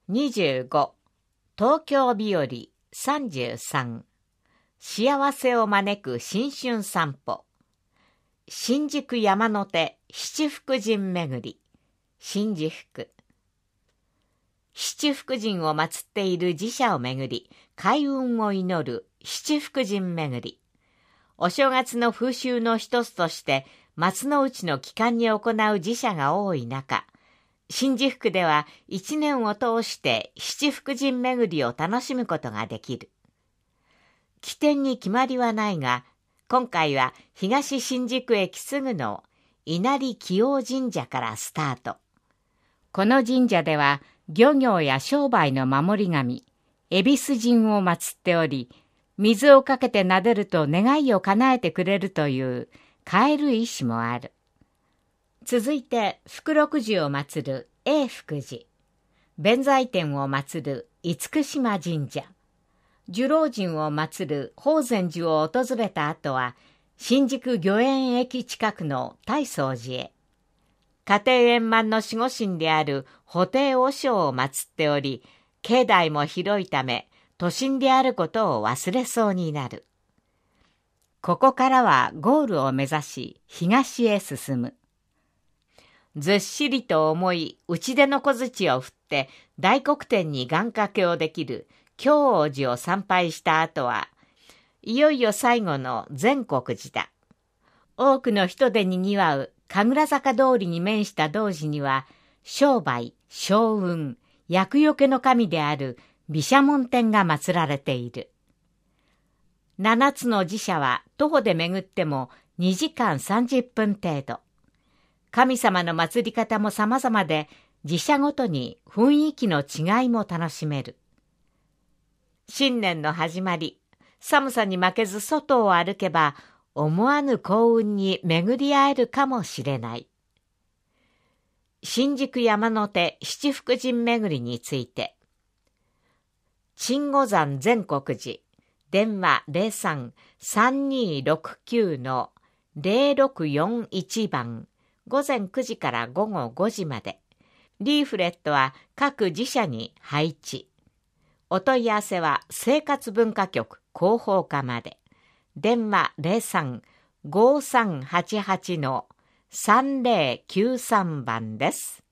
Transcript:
25東京日和33幸せを招く新春散歩新宿山手七福神巡り新宿七福神を祀っている寺社を巡り開運を祈る七福神巡りお正月の風習の一つとして松の内の期間に行う寺社が多い中新宿区では一年を通して七福神巡りを楽しむことができる。起点に決まりはないが、今回は東新宿駅すぐの稲荷清王神社からスタート。この神社では漁業や商売の守り神、恵比寿神を祀っており、水をかけて撫でると願いを叶えてくれるというカエル石もある。続いて福禄寿を祀る永福寺、弁財天を祀る厳島神社、寿老人を祀る法善寺を訪れた後は新宿御苑駅近くの大宗寺へ。家庭円満の守護神である布袋和尚を祀っており、境内も広いため都心であることを忘れそうになる。ここからはゴールを目指し東へ進む。ずっしりと重い打ち出の小槌を振って大黒天に願掛けをできる京王寺を参拝した後はいよいよ最後の善国寺だ。多くの人でにぎわう神楽坂通りに面した道寺には商売、勝運、厄除けの神である毘沙門天が祀られている。7つの寺社は徒歩で巡っても2時間30分程度。神様の祀り方も様々で、寺社ごとに雰囲気の違いも楽しめる。新年の始まり、寒さに負けず外を歩けば、思わぬ幸運に巡り会えるかもしれない。新宿山手七福神巡りについて、鎮護山善国寺、電話03-3269-0641番、午前9時から午後5時まで。リーフレットは各寺社に配置。お問い合わせは生活文化局広報課まで。電話03-5388-3093番です。